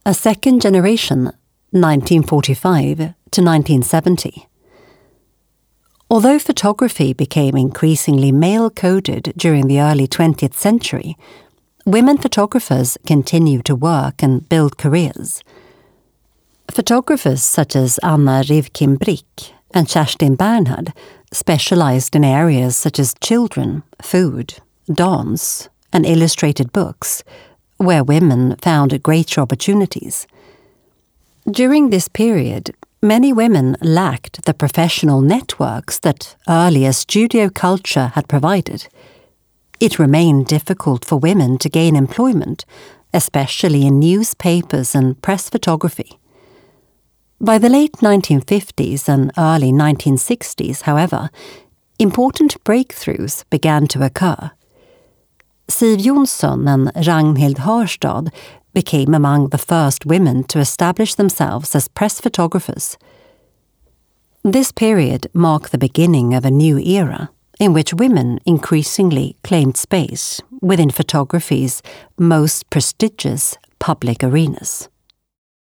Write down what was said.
A second generation, 1945 to 1970. Although photography became increasingly male-coded during the early 20th century, women photographers continued to work and build careers. Photographers such as Anna Rivkin Brick and Kerstin Bernhard specialized in areas such as children, food, dance, and illustrated books, where women found greater opportunities. During this period, many women lacked the professional networks that earlier studio culture had provided. It remained difficult for women to gain employment, especially in newspapers and press photography. By the late 1950s and early 1960s, however, important breakthroughs began to occur. Siv Jonsson and Ragnhild Harstad became among the first women to establish themselves as press photographers. This period marked the beginning of a new era in which women increasingly claimed space within photography's most prestigious public arenas.